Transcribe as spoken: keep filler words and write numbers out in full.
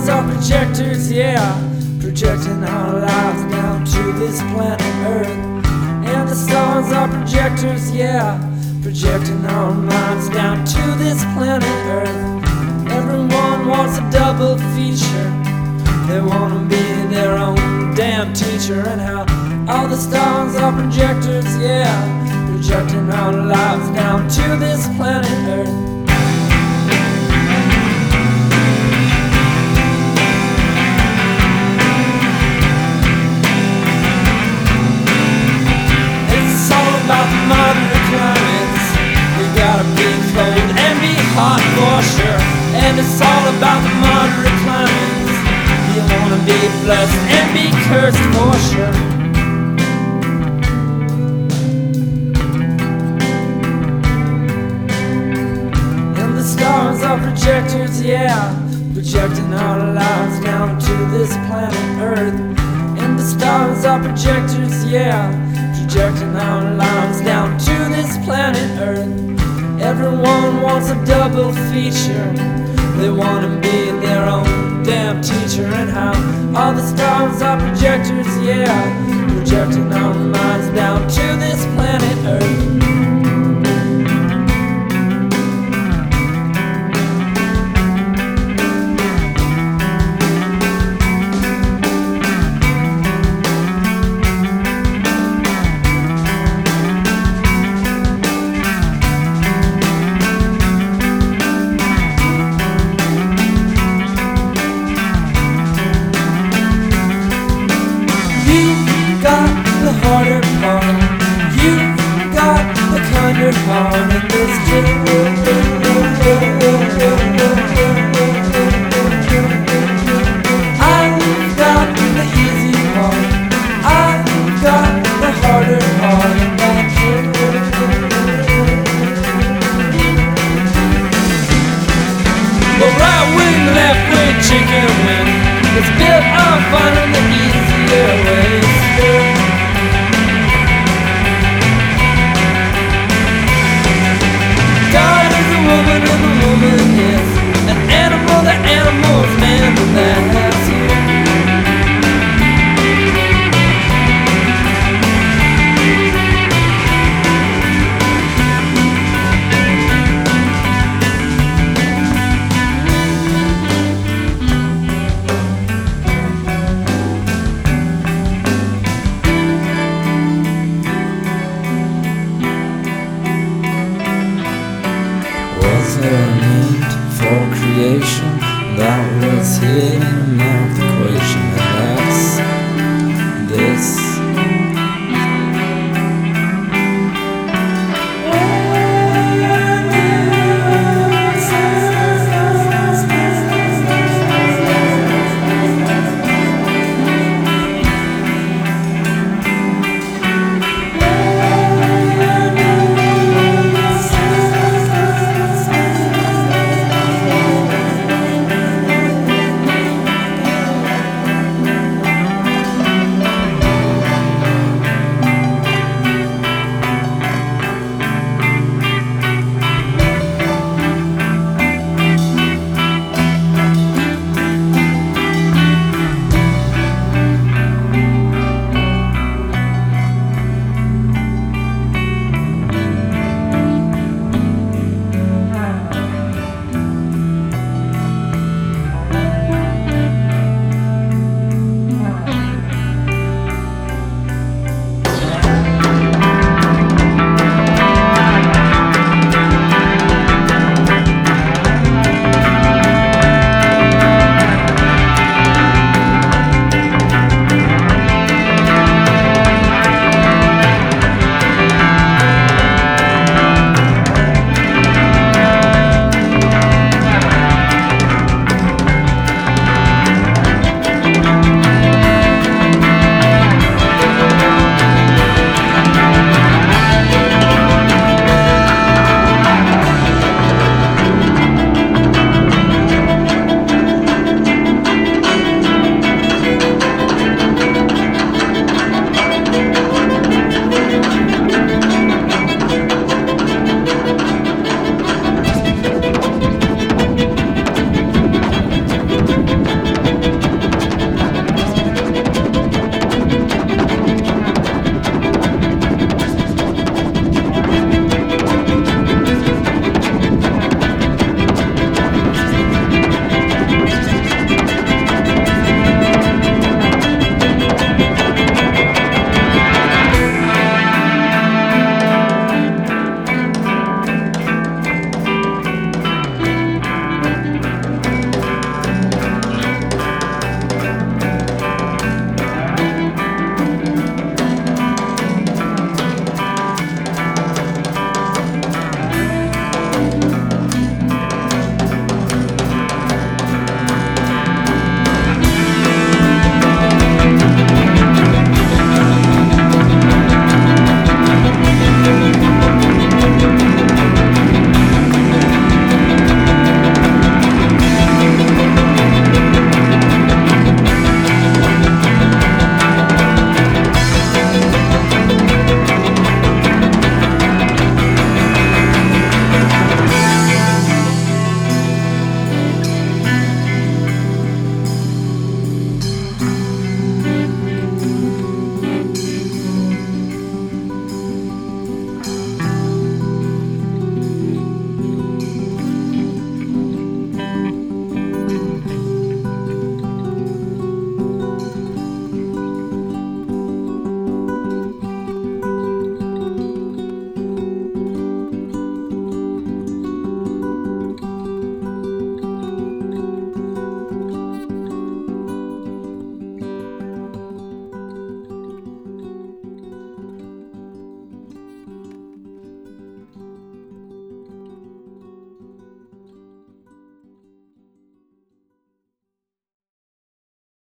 stars are projectors, yeah, projecting our lives down to this planet Earth. And the stars are projectors, yeah, projecting our minds down to this planet Earth. Everyone wants a double feature. They want to be their own damn teacher. And how all the stars are projectors, yeah, projecting our lives down to this planet Earth. It's all about the moderate climates. You gotta be cold and be hot for sure. And it's all about the moderate climates. You wanna be blessed and be cursed for sure. And the stars are projectors, yeah, projecting our lives down to this planet Earth. And the stars are projectors, yeah, projecting our lives down to this planet Earth. Everyone wants a double feature. They want to be their own damn teacher. And how all the stars are projectors, yeah, projecting our minds down to this planet Earth. The harder part, you've got the kinder heart in this I've got the easy part, I've got the harder part in that Well, right wing, left wing, chicken wing, it's built on finding the easier ways. Woman and the woman is an animal, the animal's man, and that's you. Was there a need for creation that was hidden in